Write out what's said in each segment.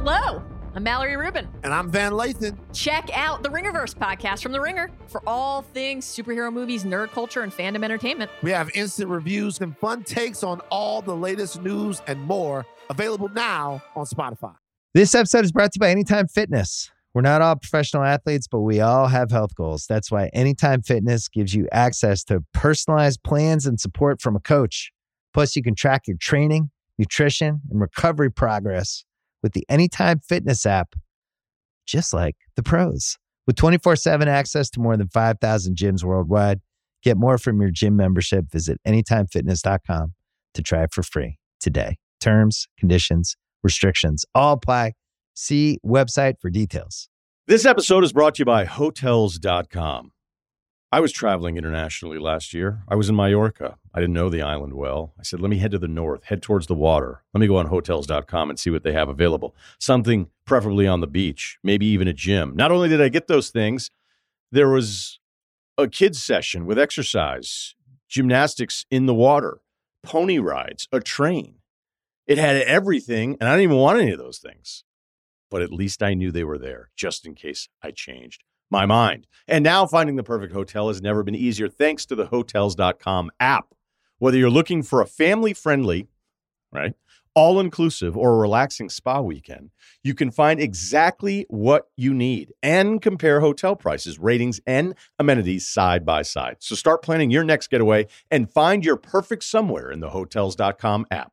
Hello, I'm Mallory Rubin. And I'm Van Lathan. Check out the Ringerverse podcast from The Ringer for all things superhero movies, nerd culture, and fandom entertainment. We have instant reviews and fun takes on all the latest news and more, available now on Spotify. This episode is brought to you by Anytime Fitness. We're not all professional athletes, but we all have health goals. That's why Anytime Fitness gives you access to personalized plans and support from a coach. Plus, you can track your training, nutrition, and recovery progress with the Anytime Fitness app, just like the pros. With 24/7 access to more than 5,000 gyms worldwide, get more from your gym membership. Visit anytimefitness.com to try it for free today. Terms, conditions, restrictions all apply. See website for details. This episode is brought to you by Hotels.com. I was traveling internationally last year. I was in Mallorca. I didn't know the island well. I said, let me head to the north, head towards the water. Let me go on Hotels.com and see what they have available. Something preferably on the beach, maybe even a gym. Not only did I get those things, there was a kids session with exercise, gymnastics in the water, pony rides, a train. It had everything, and I didn't even want any of those things. But at least I knew they were there, just in case I changed my mind. And now finding the perfect hotel has never been easier thanks to the Hotels.com app. Whether you're looking for a family-friendly, right, all-inclusive or a relaxing spa weekend, you can find exactly what you need and compare hotel prices, ratings, and amenities side by side. So start planning your next getaway and find your perfect somewhere in the Hotels.com app.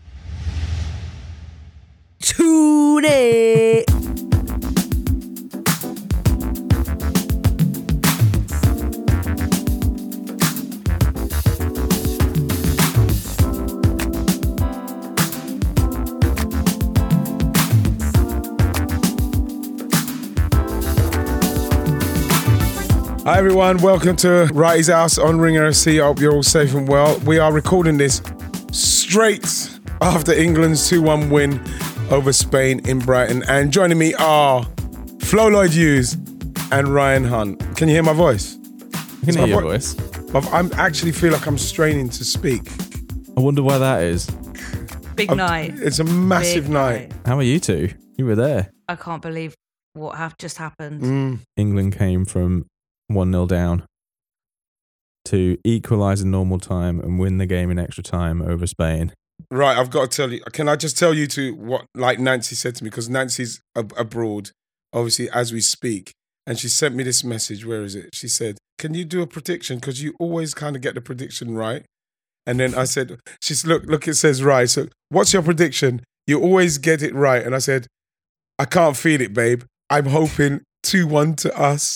Today. Hi everyone, welcome to Righty's House on Ringer FC. I hope you're all safe and well. We are recording this straight after England's 2-1 win over Spain in Brighton. And joining me are Flo Lloyd Hughes and Ryan Hunt. Can you hear my voice? I can hear your voice. I actually feel like I'm straining to speak. I wonder why that is. Big night. It's a massive Big night. How are you two? You were there. I can't believe what just happened. England came from 1-0 down to equalise in normal time and win the game in extra time over Spain. Right, I've got to tell you. Can I just tell you what like Nancy said to me? Because Nancy's abroad, obviously, as we speak. And she sent me this message. Where is it? She said, can you do a prediction? Because you always kind of get the prediction right. And then I said, look, it says right. So what's your prediction? You always get it right. And I said, I can't feel it, babe. I'm hoping 2-1 to us.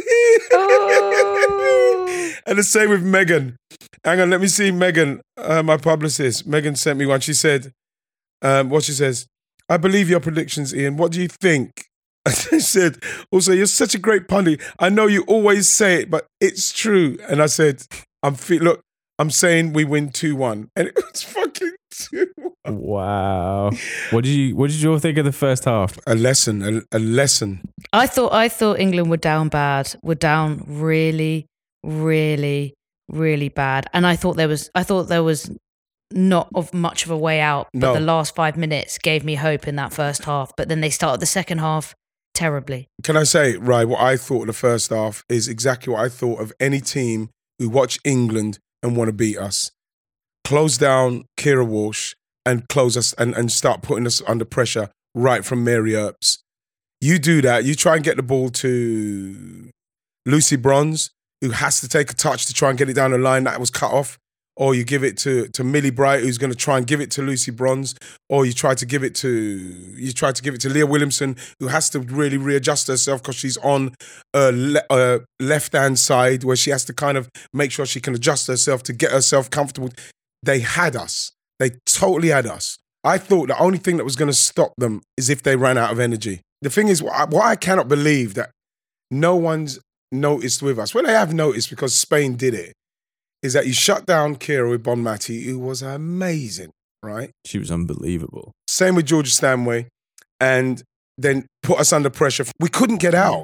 And the same with Megan. Hang on, let me see Megan, my publicist. Megan sent me one. She said, what she says, I believe your predictions, Ian. What do you think? I said, also, you're such a great pundit. I know you always say it, but it's true. And I said, look, I'm saying we win 2-1. And it was fucking 2-1. Wow. What did you all think of the first half? A lesson. I thought England were down bad. Were down really, really, really bad. And I thought there was not of much of a way out. But the last 5 minutes gave me hope in that first half. But then they started the second half terribly. Can I say, right, what I thought of the first half is exactly what I thought of any team who watch England and want to beat us. Close down Kira Walsh and close us and start putting us under pressure right from Mary Earps. You do that. You try and get the ball to Lucy Bronze, who has to take a touch to try and get it down the line that was cut off. Or you give it to Millie Bright, who's going to try and give it to Lucy Bronze. Or you try to give it to Leah Williamson, who has to really readjust herself because she's on a left-hand side where she has to kind of make sure she can adjust herself to get herself comfortable. They had us. They totally had us. I thought the only thing that was going to stop them is if they ran out of energy. The thing is, what I cannot believe that no one's noticed with us. Well, they have noticed because Spain did it. Is that you shut down Kira with Bonmati, who was amazing, right? She was unbelievable. Same with Georgia Stanway. And then put us under pressure. We couldn't get out.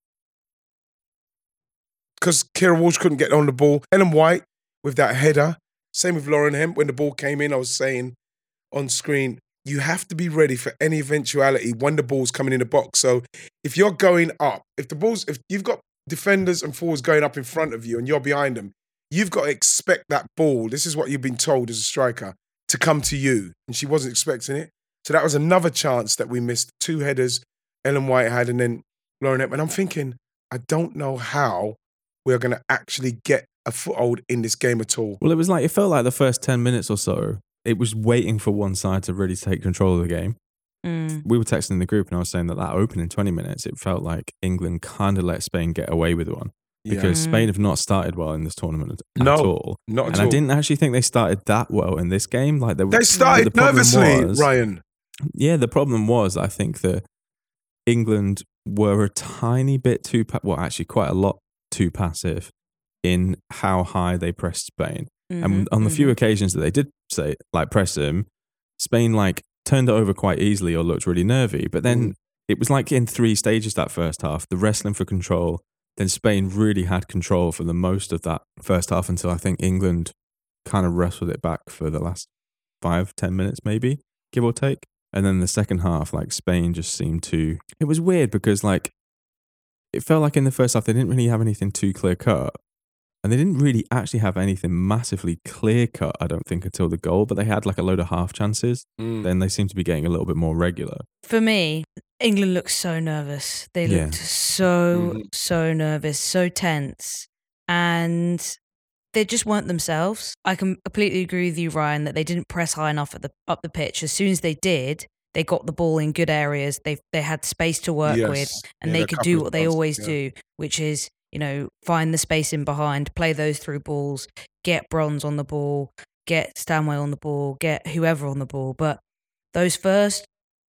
Because Kira Walsh couldn't get on the ball. Ellen White with that header. Same with Lauren Hemp. When the ball came in, I was saying on screen, you have to be ready for any eventuality when the ball's coming in the box. So if you're going up, if you've got defenders and forwards going up in front of you and you're behind them, you've got to expect that ball. This is what you've been told as a striker, to come to you. And she wasn't expecting it. So that was another chance that we missed. 2 headers Ellen White had and then Lauren Hepburn. And I'm thinking, I don't know how we're going to actually get a foothold in this game at all. Well, it felt like the first 10 minutes or so, it was waiting for one side to really take control of the game. We were texting in the group and I was saying that opening 20 minutes, it felt like England kind of let Spain get away with one. Because Spain have not started well in this tournament at all. Not at all. And I didn't actually think they started that well in this game. Like they started nervously, Ryan. Yeah, the problem was, I think that England were a tiny bit too, quite a lot too passive in how high they pressed Spain. And on the few occasions that they did press them, Spain turned it over quite easily or looked really nervy. But then it was in 3 stages that first half, the wrestling for control. Then Spain really had control for the most of that first half until I think England kind of wrestled it back for the last 5-10 minutes maybe, give or take. And then the second half, Spain just seemed to... It was weird because it felt like in the first half they didn't really have anything too clear cut. And they didn't really actually have anything massively clear cut, I don't think, until the goal. But they had a load of half chances. Then they seemed to be getting a little bit more regular. For me, England looked so nervous. They looked so nervous, so tense. And they just weren't themselves. I can completely agree with you, Ryan, that they didn't press high enough up the pitch. As soon as they did, they got the ball in good areas. They had space to work with. And they could do what they always do, which is... find the space in behind, play those through balls, get Bronze on the ball, get Stanway on the ball, get whoever on the ball. But those first,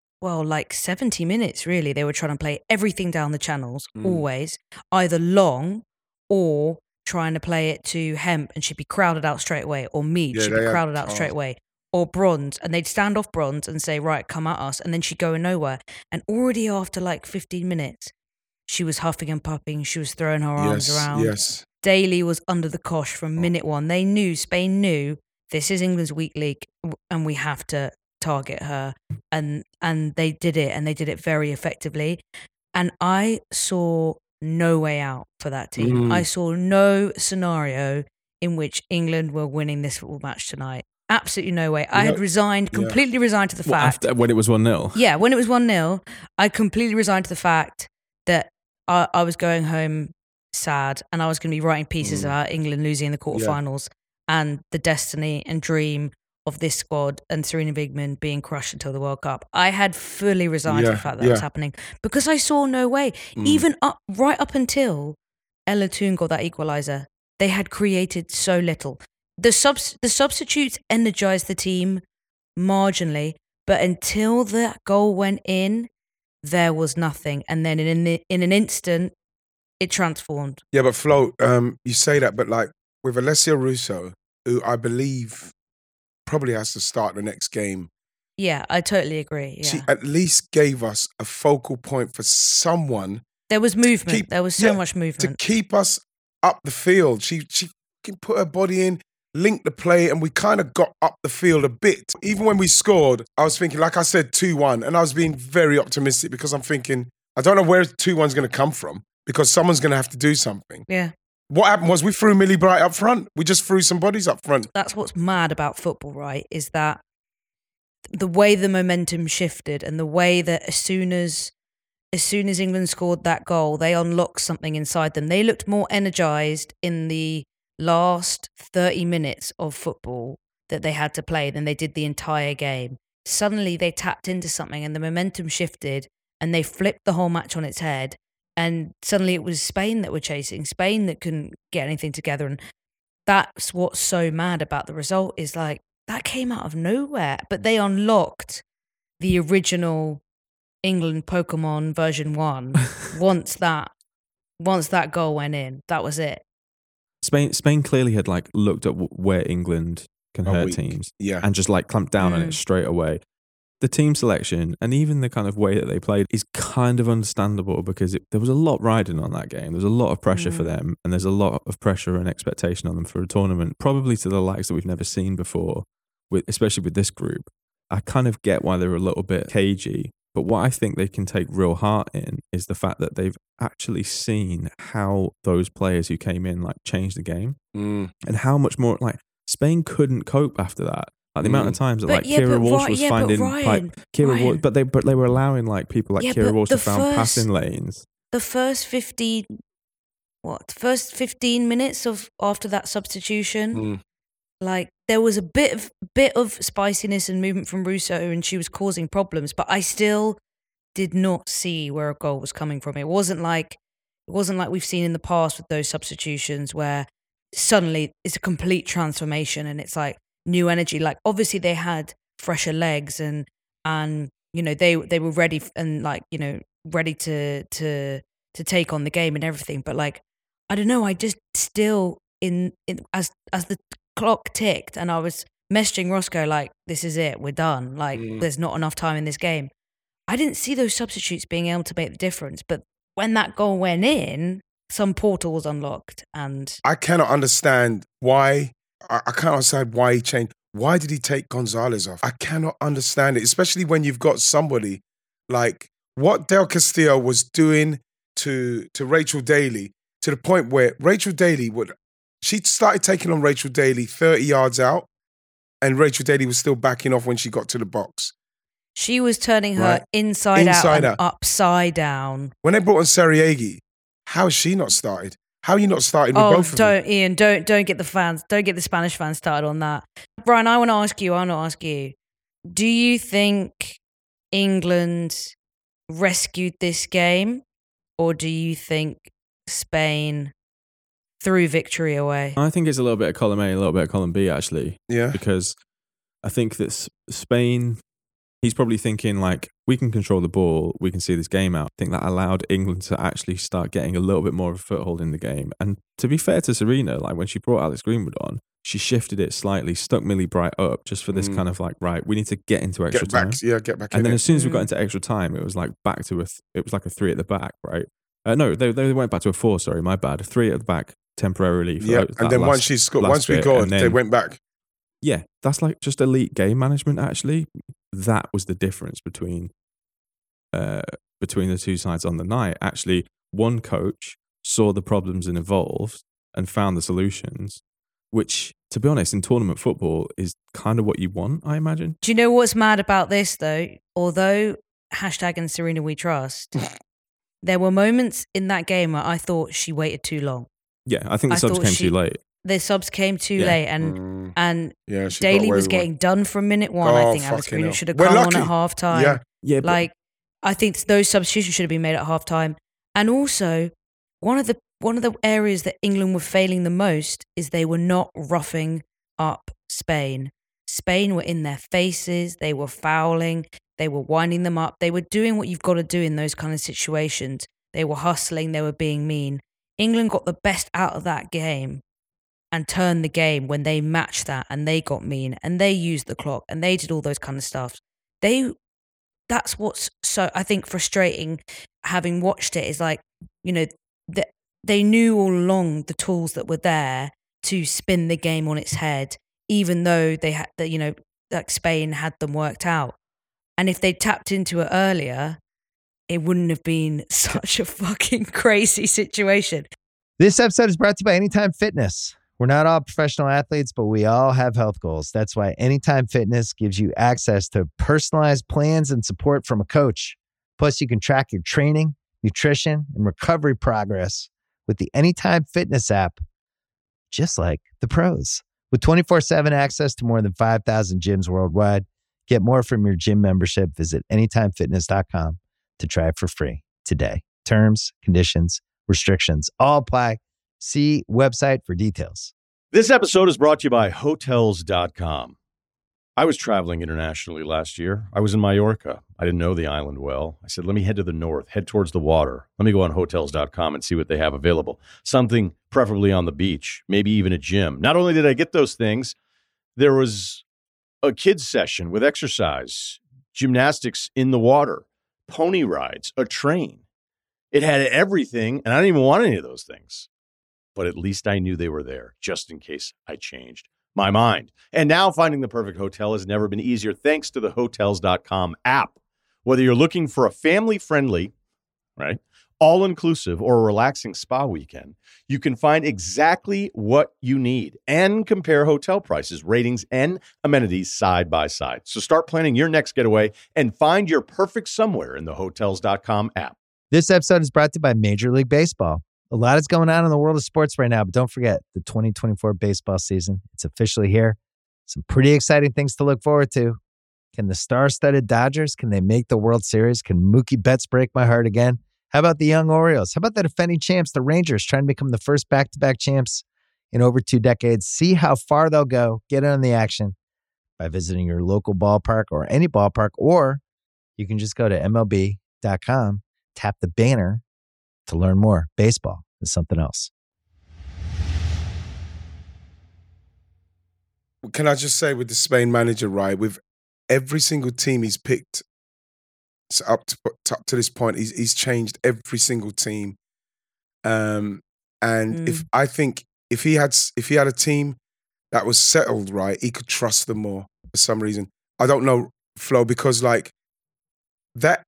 70 minutes, really, they were trying to play everything down the channels, always, either long or trying to play it to Hemp and she'd be crowded out straight away, or Mead, she'd be crowded out straight away, or Bronze, and they'd stand off Bronze and say, right, come at us, and then she'd go nowhere. And already after 15 minutes, she was huffing and puffing. She was throwing her arms around. Yes. Daly was under the cosh from minute one. Spain knew this is England's weak league and we have to target her. And they did it, and they did it very effectively. And I saw no way out for that team. I saw no scenario in which England were winning this football match tonight. Absolutely no way. I had completely resigned to the fact. When it was 1-0? Yeah, when it was 1-0, I completely resigned to the fact that I was going home sad and I was going to be writing pieces about England losing in the quarterfinals and the destiny and dream of this squad and Serena Wigman being crushed until the World Cup. I had fully resigned to the fact that was happening because I saw no way. Even right up until Ella Toone got that equaliser, they had created so little. The substitutes energized the team marginally, but until that goal went in, there was nothing. And then in an instant, it transformed. Yeah, but Flo, you say that, but with Alessia Russo, who I believe probably has to start the next game. Yeah, I totally agree. Yeah. She at least gave us a focal point for someone. There was movement. There was so much movement. To keep us up the field. She can put her body in, link the play, and we kind of got up the field a bit. Even when we scored, I was thinking, like I said, 2-1, and I was being very optimistic because I'm thinking, I don't know where 2-1's going to come from because someone's going to have to do something. Yeah. What happened was we threw Millie Bright up front. We just threw some bodies up front. That's what's mad about football, right? Is that the way the momentum shifted and the way that as soon as England scored that goal, they unlocked something inside them. They looked more energized in the last 30 minutes of football that they had to play than they did the entire game. Suddenly they tapped into something and the momentum shifted and they flipped the whole match on its head. And suddenly it was Spain that were chasing, Spain that couldn't get anything together. And that's what's so mad about the result is that came out of nowhere. But they unlocked the original England Pokemon version 1 once that goal went in. That was it. Spain clearly had looked at where England can hurt teams and just clamped down on it straight away. The team selection and even the kind of way that they played is kind of understandable because there was a lot riding on that game. There's a lot of pressure for them and there's a lot of pressure and expectation on them for a tournament, probably to the likes that we've never seen before, especially with this group. I kind of get why they're a little bit cagey. But what I think they can take real heart in is the fact that they've actually seen how those players who came in like changed the game and how much more like Spain couldn't cope after that. Like the amount of times that like Kira Walsh was finding but they were allowing like people like Kira Walsh to found passing lanes. The first 15 minutes of after that substitution, like there was a bit of spiciness and movement from Russo, and she was causing problems, but I still did not see where a goal was coming from. It wasn't like we've seen in the past with those substitutions where suddenly it's a complete transformation and it's like new energy. Like obviously they had fresher legs and you know they were ready and like you know ready to take on the game and everything. But like I don't know, I just still as the clock ticked and I was messaging Roscoe like, this is it, we're done. Like there's not enough time in this game. I didn't see those substitutes being able to make the difference. But when that goal went in, some portal was unlocked. And I cannot understand why. I can't understand why he changed. Why did he take Gonzalez off? I cannot understand it, especially when you've got somebody like what Del Castillo was doing to Rachel Daly, to the point where Rachel Daly she started taking on Rachel Daly 30 yards out, and Rachel Daly was still backing off when she got to the box. She was turning her inside out and upside down. When they brought on Sarajeagi, how has she not started? How are you not started with both of them? Ian, don't get the Spanish fans started on that. Brian, I want to ask you, do you think England rescued this game, or do you think Spain threw victory away? I think it's a little bit of column A, a little bit of column B, actually. Yeah. Because I think that Spain, he's probably thinking like, we can control the ball, we can see this game out. I think that allowed England to actually start getting a little bit more of a foothold in the game. And to be fair to Serena, like when she brought Alex Greenwood on, she shifted it slightly, stuck Millie Bright up just for this kind of like, right, we need to get into extra time. Get back in. And then as soon as we got into extra time, it was like back to it was like a 3 at the back, right? No, they went back to a 4, sorry, my bad. 3 at the back temporarily. And then once we got, they went back. Yeah, that's like just elite game management, actually. That was the difference between the two sides on the night. Actually, one coach saw the problems and evolved and found the solutions, which, to be honest, in tournament football is kind of what you want, I imagine. Do you know what's mad about this, though? Although hashtag and Serena we trust, there were moments in that game where I thought she waited too long. Yeah, I think the subs came too late. The subs came too late, and Daly was getting done from minute 1. I think Alex Greenwood should have come on at half time. Yeah, like I think those substitutions should have been made at half time. And also, one of the areas that England were failing the most is they were not roughing up Spain. Spain were in their faces. They were fouling. They were winding them up. They were doing what you've got to do in those kind of situations. They were hustling. They were being mean. England got the best out of that game and turned the game when they matched that and they got mean and they used the clock and they did all those kind of stuff. That's what's so, I think, frustrating having watched it is like, you know, they knew all along the tools that were there to spin the game on its head, even though they had, you know, like Spain had them worked out. And if they tapped into it earlier, it wouldn't have been such a fucking crazy situation. This episode is brought to you by Anytime Fitness. We're not all professional athletes, but we all have health goals. That's why Anytime Fitness gives you access to personalized plans and support from a coach. Plus, you can track your training, nutrition, and recovery progress with the Anytime Fitness app, just like the pros. With 24/7 access to more than 5,000 gyms worldwide, get more from your gym membership. Visit anytimefitness.com to try it for free today. Terms, conditions, restrictions all apply. See website for details. This episode is brought to you by Hotels.com. I was traveling internationally last year. I was in Mallorca. I didn't know the island well. I said, let me head to the north, head towards the water. Let me go on Hotels.com and see what they have available. Something preferably on the beach, maybe even a gym. Not only did I get those things, there was a kids session with exercise, gymnastics in the water, pony rides, a train. It had everything, and I didn't even want any of those things. But at least I knew they were there, just in case I changed. my mind. And now finding the perfect hotel has never been easier thanks to the Hotels.com app. Whether you're looking for a family-friendly, right, all-inclusive or a relaxing spa weekend, you can find exactly what you need and compare hotel prices, ratings, and amenities side by side. So start planning your next getaway and find your perfect somewhere in the Hotels.com app. This episode is brought to you by Major League Baseball. A lot is going on in the world of sports right now, but don't forget the 2024 baseball season. It's officially here. Some pretty exciting things to look forward to. Can the star-studded Dodgers, can they make the World Series? Can Mookie Betts break my heart again? How about the young Orioles? How about the defending champs, the Rangers, trying to become the first back-to-back champs in over 2 decades? See how far they'll go. Get in on the action by visiting your local ballpark or any ballpark, or you can just go to MLB.com, tap the banner to learn more. Baseball is something else. Can I just say with the Spain manager, right, with every single team he's picked up to this point, he's changed every single team. And if he had a team that was settled right, he could trust them more for some reason. I don't know, Flo, because like that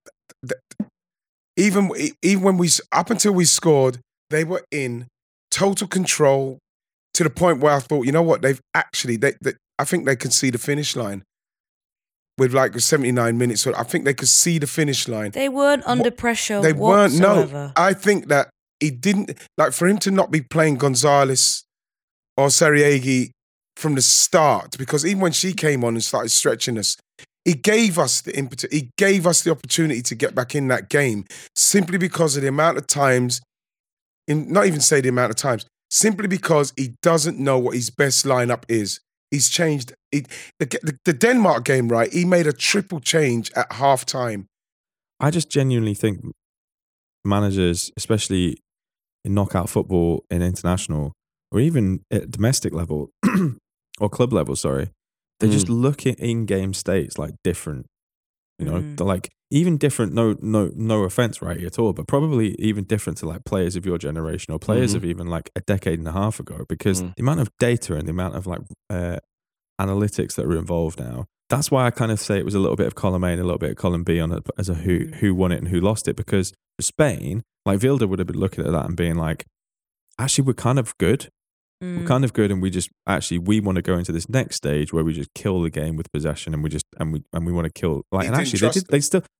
even when up until we scored, they were in total control to the point where I thought, you know what, they've actually I think they could see the finish line. With like 79 minutes, so I think they could see the finish line. They weren't under pressure. They whatsoever. weren't. No, I think that he didn't like for him to not be playing Gonzalez or Saraegi from the start, because even when she came on and started stretching us, he gave us the impetus. He gave us the opportunity to get back in that game simply because of the amount of times. Not even say the amount of times, simply because he doesn't know what his best lineup is. He's changed. The Denmark game, right? He made a triple change at halftime. I just genuinely think managers, especially in knockout football, in international, or even at domestic level, or club level, sorry, they just look at in-game states like different. You know, they're like even different. No offense, right, at all, but probably even different to like players of your generation or players of even like a decade and a half ago, because the amount of data and the amount of like analytics that are involved now. That's why I kind of say it was a little bit of column A and a little bit of column B on it as a who won it and who lost it. Because for Spain, like Vilda would have been looking at that and being like, actually, we're kind of good. We're kind of good, and we want to go into this next stage where we just kill the game with possession, and we want to kill like. And actually, they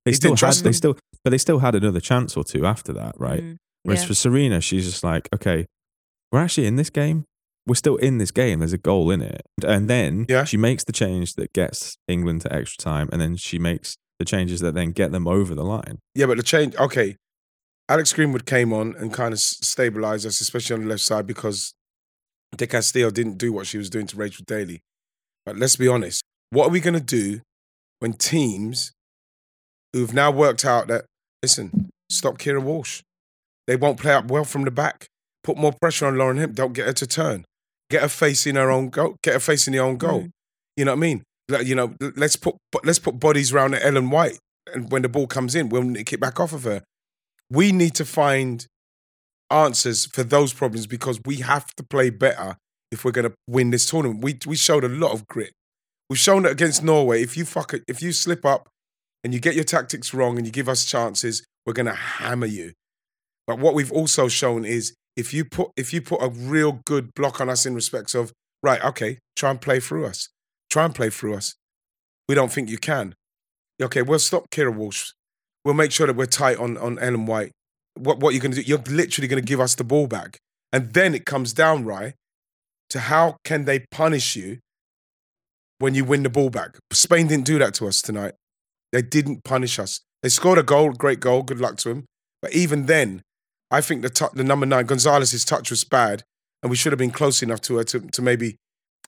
still had another chance or two after that, right? Whereas for Serena, she's just like, okay, we're actually in this game. We're still in this game. There's a goal in it, and then she makes the change that gets England to extra time, and then she makes the changes that then get them over the line. Yeah, but the change, okay. Alex Greenwood came on and kind of stabilised us, especially on the left side, because De Castillo didn't do what she was doing to Rachel Daly. But let's be honest, what are we going to do when teams who've now worked out that, listen, stop Keira Walsh. They won't play up well from the back. Put more pressure on Lauren Hemp. Don't get her to turn. Get her facing her own goal. Get her facing the own goal. You know what I mean? Like, you know, let's put bodies around Ellen White, and when the ball comes in, we'll nick it back off of her. We need to find answers for those problems, because we have to play better if we're going to win this tournament. We showed a lot of grit. We've shown that against Norway. If you slip up and you get your tactics wrong and you give us chances, we're going to hammer you. But what we've also shown is if you put a real good block on us in respects of, right, okay, try and play through us. Try and play through us. We don't think you can. Okay, we'll stop Keira Walsh. We'll make sure that we're tight on Ellen White. What you're going to do, you're literally going to give us the ball back. And then it comes down, right, to how can they punish you when you win the ball back. Spain didn't do that to us tonight. They didn't punish us. They scored a goal, great goal, good luck to him. But even then, I think the number 9, Gonzalez's touch was bad, and we should have been close enough to her to maybe...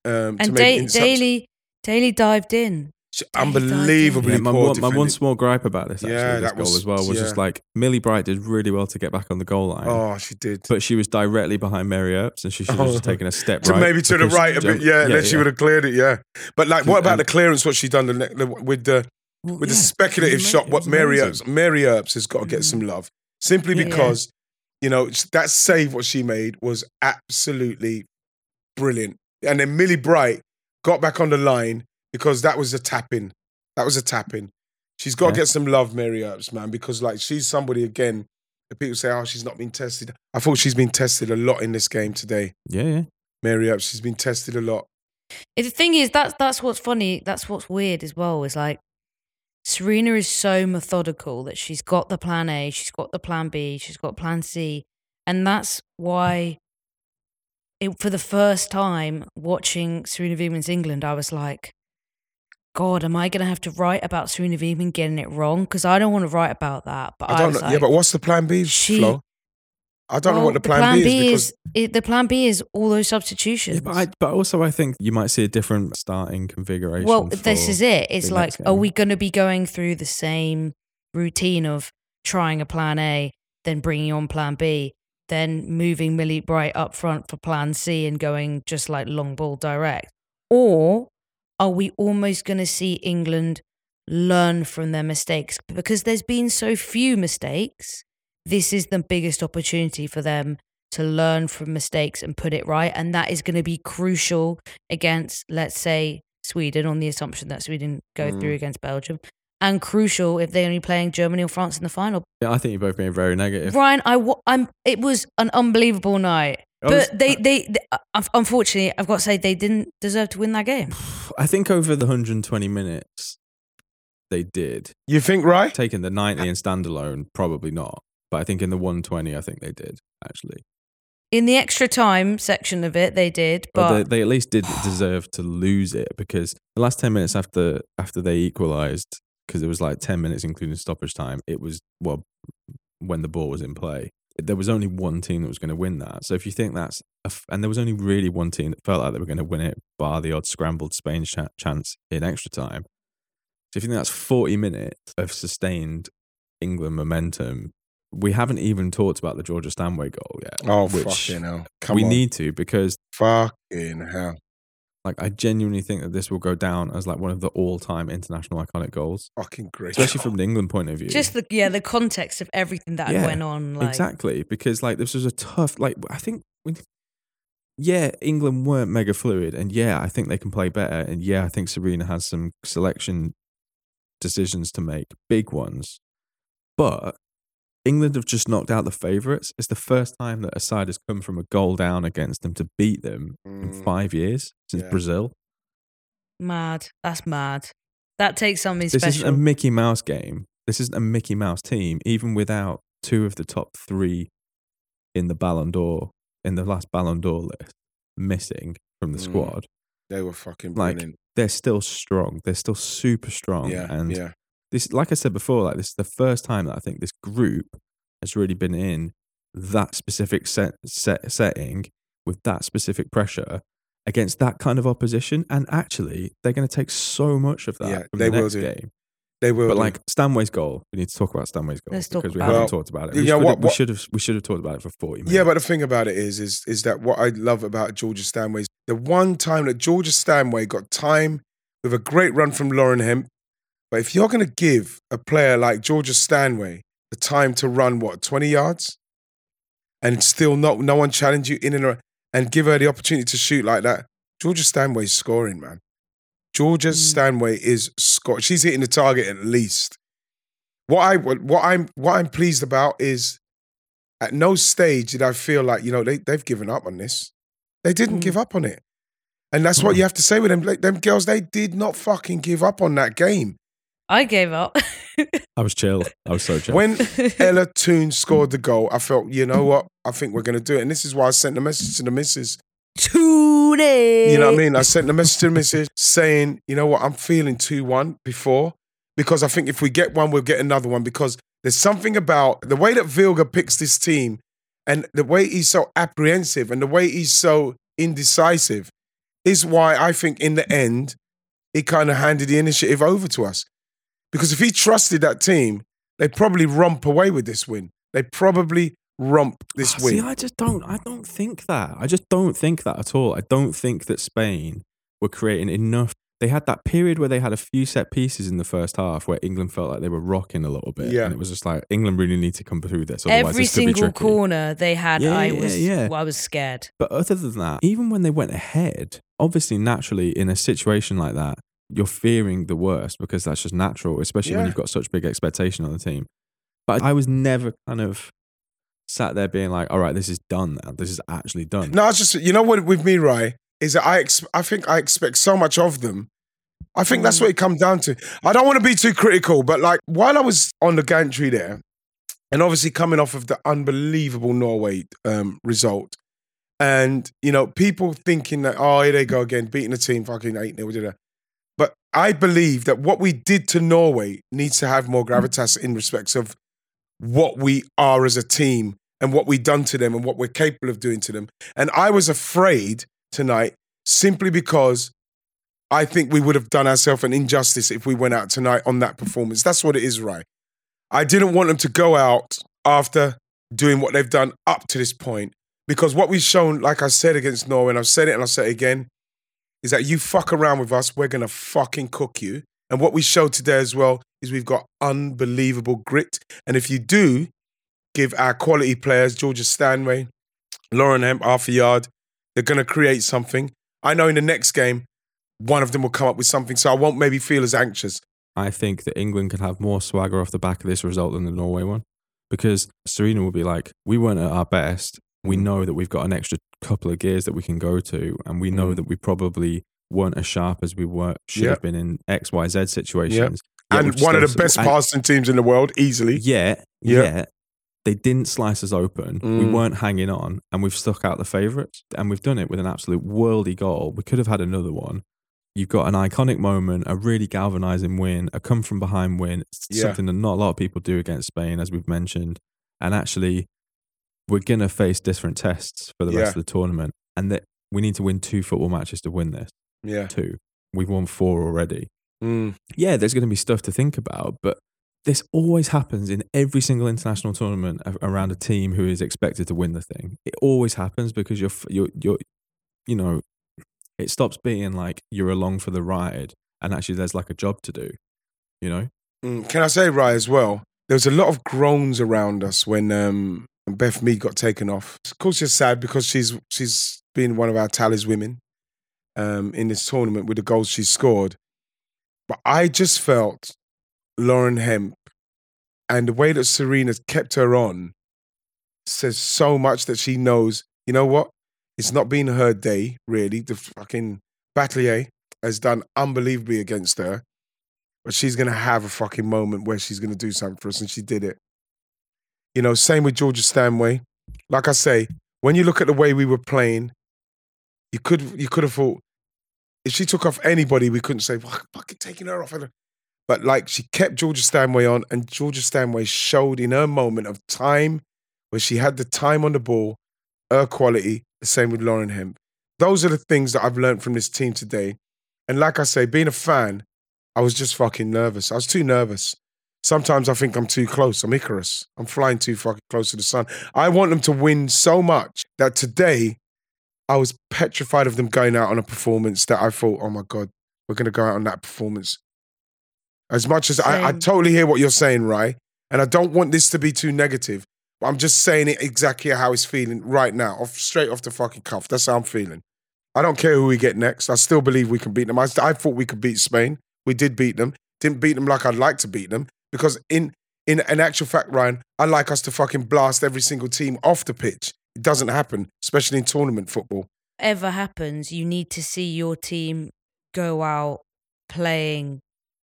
Daly dived in. Unbelievably poor. My one small gripe about this, actually, this goal as well, was just like Millie Bright did really well to get back on the goal line. Oh, she did. But she was directly behind Mary Earps, and she should have just taken a step right. Maybe to the right a bit, then she would have cleared it, But like, what about the clearance, what she done with the speculative shot, what Mary Earps has got to get some love. Simply because, you know, that save what she made was absolutely brilliant. And then Millie Bright got back on the line because that was a tap-in. That was a tap-in. She's got to get some love, Mary Earps, man, because like she's somebody, again, that people say, oh, she's not been tested. I thought she's been tested a lot in this game today. Yeah. Mary Earps, she's been tested a lot. The thing is, that's what's funny. That's what's weird as well. Is like Serena is so methodical that she's got the plan A, she's got the plan B, she's got plan C, and that's why. For the first time watching Serena Wiesman's England, I was like, God, am I going to have to write about Serena Wiesman getting it wrong? Because I don't want to write about that. But I don't know. But what's the plan B, Flo? I don't know what the plan B is. The plan B is all those substitutions. Yeah, but also I think you might see a different starting configuration. Well, this is it. It's like, are we going to be going through the same routine of trying a plan A, then bringing on plan B, then moving Millie Bright up front for plan C and going just like long ball direct? Or are we almost going to see England learn from their mistakes? Because there's been so few mistakes, this is the biggest opportunity for them to learn from mistakes and put it right. And that is going to be crucial against, let's say, Sweden, on the assumption that Sweden go through against Belgium. And crucial if they're only playing Germany or France in the final. Yeah, I think you're both being very negative. Ryan, it was an unbelievable night. But they unfortunately, I've got to say, they didn't deserve to win that game. I think over the 120 minutes, they did. You think, right? Taking the 90 and standalone, probably not. But I think in the 120, I think they did, actually. In the extra time section of it, they did. But they at least did deserve to lose it, because the last 10 minutes after they equalised, because it was like 10 minutes including stoppage time, it was, well, when the ball was in play. There was only one team that was going to win that. So if you think that's... and there was only really one team that felt like they were going to win it, bar the odd scrambled Spain chance in extra time. So if you think that's 40 minutes of sustained England momentum, we haven't even talked about the Georgia Stanway goal yet. Oh, fucking hell. We need to, because... Fucking hell. Like, I genuinely think that this will go down as like one of the all-time international iconic goals. Fucking great. Especially from the England point of view. Just the context of everything that went on. Like. Exactly. Because like this was a tough, like I think, England weren't mega fluid, and I think they can play better, and I think Serena has some selection decisions to make, big ones. But England have just knocked out the favourites. It's the first time that a side has come from a goal down against them to beat them in 5 years since Brazil. Mad. That's mad. That takes something special. This isn't a Mickey Mouse game. This isn't a Mickey Mouse team, even without two of the top three in the Ballon d'Or, in the last Ballon d'Or list, missing from the squad. They were fucking brilliant. Like, they're still strong. They're still super strong. This, like I said before, like this is the first time that I think this group has really been in that specific setting with that specific pressure against that kind of opposition. And actually, they're going to take so much of that from the next game. They will. But like Stanway's goal, we need to talk about Stanway's goal because we haven't talked about it. We should have talked about it for 40 minutes. Yeah, but the thing about it is that what I love about Georgia Stanway is the one time that Georgia Stanway got time with a great run from Lauren Hemp. But if you're going to give a player like Georgia Stanway the time to run, 20 yards? And still no one challenge you in and around, and give her the opportunity to shoot like that, Georgia Stanway's scoring, man. Georgia Stanway is scoring. She's hitting the target at least. What I'm pleased about is at no stage did I feel like, they've given up on this. They didn't give up on it. And that's what you have to say with them. Like, them girls, they did not fucking give up on that game. I gave up. I was chill. I was so chill. When Ella Toone scored the goal, I felt, you know what? I think we're going to do it. And this is why I sent the message to the missus. Toone! You know what I mean? I sent the message to the missus saying, you know what? I'm feeling 2-1 before. Because I think if we get one, we'll get another one. Because there's something about the way that Vilga picks this team and the way he's so apprehensive and the way he's so indecisive is why I think in the end, he kind of handed the initiative over to us. Because if he trusted that team, they'd probably romp away with this win. They probably romp this win. See, I don't think that. I just don't think that at all. I don't think that Spain were creating enough. they had that period where they had a few set pieces in the first half where England felt like they were rocking a little bit. Yeah. And it was just like, England really need to come through this. Otherwise Every this could be single tricky. corner they had, I Yeah. was scared. But other than that, even when they went ahead, obviously, naturally, in a situation like that, you're fearing the worst because that's just natural, especially when Yeah. you've got such big expectation on the team. But I was never kind of sat there being like, all right, this is done now. This is actually done. No, it's just, you know what, with me, Rai, is that I think I expect so much of them. I think that's what it comes down to. I don't want to be too critical, but like while I was on the gantry there, and obviously coming off of the unbelievable Norway result, and, you know, people thinking that, oh, here they go again, beating the team fucking 8-0. But I believe that what we did to Norway needs to have more gravitas in respects of what we are as a team and what we've done to them and what we're capable of doing to them. And I was afraid tonight simply because I think we would have done ourselves an injustice if we went out tonight on that performance. That's what it is, right? I didn't want them to go out after doing what they've done up to this point, because what we've shown, like I said against Norway, and I've said it and I'll say it again, is that you fuck around with us, we're going to fucking cook you. And what we showed today as well is we've got unbelievable grit. And if you do give our quality players, Georgia Stanway, Lauren Hemp, Arthur Yard, they're going to create something. I know in the next game, one of them will come up with something, so I won't maybe feel as anxious. I think that England could have more swagger off the back of this result than the Norway one, because Serena will be like, we weren't at our best. We know that we've got an extra couple of gears that we can go to, and we know that we probably weren't as sharp as we should have been in XYZ situations. Yep. And one of the best passing teams in the world, easily. Yeah. They didn't slice us open. We weren't hanging on, and we've stuck out the favourites, and we've done it with an absolute worldy goal. We could have had another one. You've got an iconic moment, a really galvanising win, a come from behind win, something that not a lot of people do against Spain, as we've mentioned. And actually, we're going to face different tests for the rest of the tournament, and that we need to win 2 football matches to win this. Yeah. 2. We've won 4 already. Yeah, there's going to be stuff to think about, but this always happens in every single international tournament around a team who is expected to win the thing. It always happens because you're you know, it stops being like you're along for the ride and actually there's like a job to do, you know? Can I say, Rai, as well, there was a lot of groans around us when Beth Mead got taken off. Of course, you're sad because she's been one of our tallies women in this tournament with the goals she scored. But I just felt Lauren Hemp and the way that Serena kept her on says so much that she knows, you know what? It's not been her day, really. The fucking Batlier has done unbelievably against her. But she's going to have a fucking moment where she's going to do something for us, and she did it. You know, same with Georgia Stanway. Like I say, when you look at the way we were playing, you could have thought, if she took off anybody, we couldn't say, well, fucking taking her off. But like, she kept Georgia Stanway on, and Georgia Stanway showed in her moment of time, where she had the time on the ball, her quality, the same with Lauren Hemp. Those are the things that I've learned from this team today. And like I say, being a fan, I was just fucking nervous. I was too nervous. Sometimes I think I'm too close. I'm Icarus. I'm flying too fucking close to the sun. I want them to win so much that today I was petrified of them going out on a performance that I thought, oh my God, we're going to go out on that performance. As much as I totally hear what you're saying, Rai, and I don't want this to be too negative, but I'm just saying it exactly how it's feeling right now, straight off the fucking cuff. That's how I'm feeling. I don't care who we get next. I still believe we can beat them. I thought we could beat Spain. We did beat them. Didn't beat them like I'd like to beat them, because in actual fact, Ryan, I like us to fucking blast every single team off the pitch. It doesn't happen, especially in tournament football. Ever happens, you need to see your team go out playing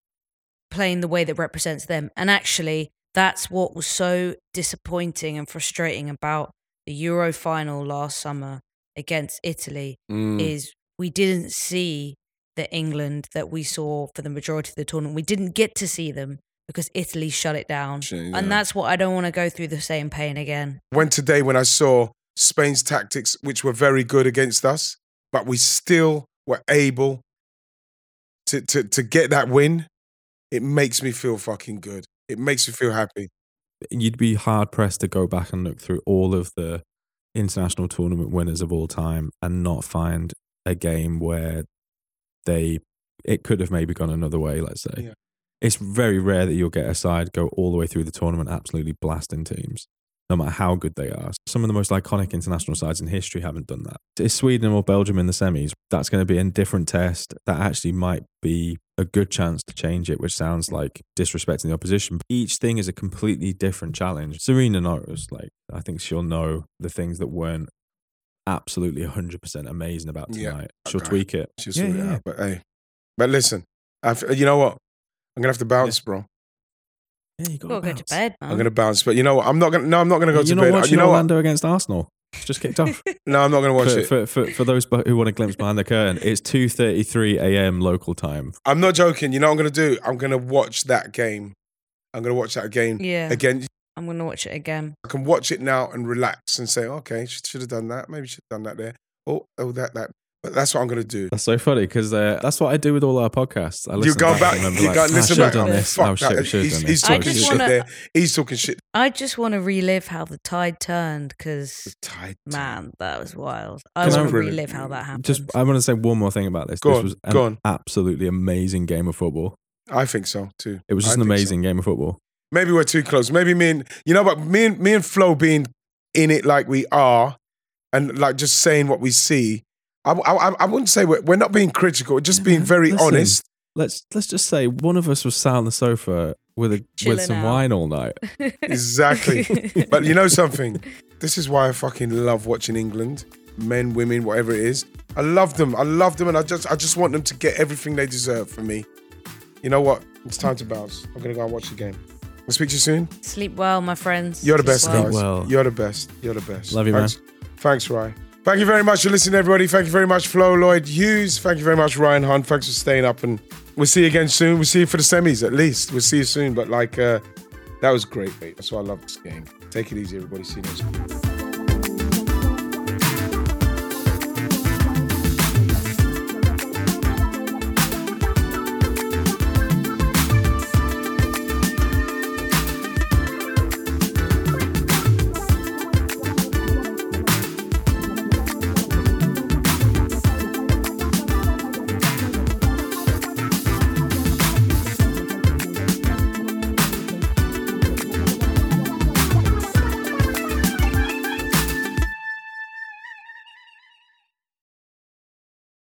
the way that represents them. And actually, that's what was so disappointing and frustrating about the Euro final last summer against Italy is we didn't see the England that we saw for the majority of the tournament. We didn't get to see them because Italy shut it down. And that's what I don't want to go through the same pain again. When I saw Spain's tactics, which were very good against us, but we still were able to get that win, it makes me feel fucking good. It makes me feel happy. You'd be hard-pressed to go back and look through all of the international tournament winners of all time and not find a game where they it could have maybe gone another way, let's say. Yeah. It's very rare that you'll get a side go all the way through the tournament absolutely blasting teams, no matter how good they are. Some of the most iconic international sides in history haven't done that. Is Sweden or Belgium in the semis? That's going to be a different test. That actually might be a good chance to change it, which sounds like disrespecting the opposition. Each thing is a completely different challenge. Serena knows, I think she'll know the things that weren't absolutely 100% amazing about tonight. She'll tweak it. She'll sort it out. But hey, listen, you know what? I'm gonna have to bounce, bro. Yeah, you Go to bed, man. I'm gonna bounce, but you know what? I'm not gonna go to You're bed. not watching Orlando against Arsenal. Just kicked off. No, I'm not gonna watch it. For those who want a glimpse behind the curtain, it's 2:33 a.m. local time. I'm not joking. You know what I'm gonna do? I'm gonna watch that game. Yeah. Again. I'm gonna watch it again. I can watch it now and relax and say, okay, should have done that. Maybe should have done that there. Oh, that. But that's what I'm going to do. That's so funny because that's what I do with all our podcasts. I listen you go back, and you go listen back. On this. Fuck that. He's talking shit there. He's talking shit. I just want to relive how the tide turned because, man, that was wild. I want to relive how that happened. I want to say one more thing about this. This was an absolutely amazing game of football. I think so too. It was just an amazing game of football. Maybe we're too close. Maybe me and Flo being in it like we are, and like just saying what we see. I wouldn't say we're not being critical. We're just being very honest. Let's just say one of us was sat on the sofa with some wine all night. Exactly. But you know something? This is why I fucking love watching England, men, women, whatever it is. I love them, and I just want them to get everything they deserve from me. You know what? It's time to bounce. I'm gonna go and watch the game. I'll speak to you soon. Sleep well, my friends. You're the best, guys. Well. You're the best. Love you, man. Thanks, Ryan. Thank you very much for listening, everybody. Thank you very much, Flo Lloyd Hughes. Thank you very much, Ryan Hunt. Thanks for staying up, and we'll see you again soon. We'll see you for the semis, at least. We'll see you soon. But that was great, mate. That's why I love this game. Take it easy, everybody. See you next week.